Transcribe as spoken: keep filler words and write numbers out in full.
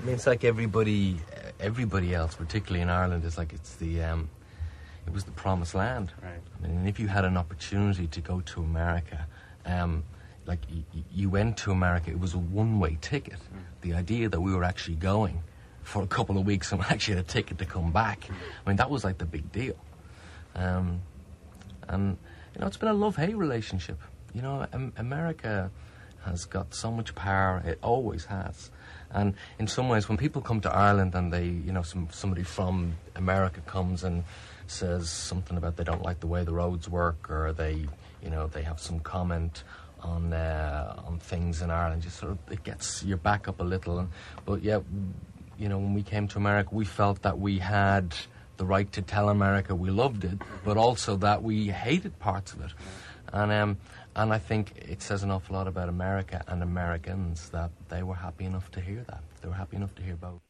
mean, it's like everybody, everybody else, particularly in Ireland, is like it's the, um, it was the promised land. Right. I mean, if you had an opportunity to go to America, um, like y- you went to America, it was a one-way ticket. Mm. The idea that we were actually going for a couple of weeks and actually had a ticket to come back, mm. I mean, that was like the big deal. Um, and you know, it's been a love-hate relationship. You know, um, America has got so much power. It always has. And in some ways, when people come to Ireland and they, you know, some somebody from America comes and says something about they don't like the way the roads work, or they, you know, they have some comment on uh, on things in Ireland, just sort of, it gets your back up a little. And, but yeah, you know, when we came to America, we felt that we had the right to tell America we loved it, but also that we hated parts of it. And um, and I think it says an awful lot about America and Americans that they were happy enough to hear that. They were happy enough to hear both.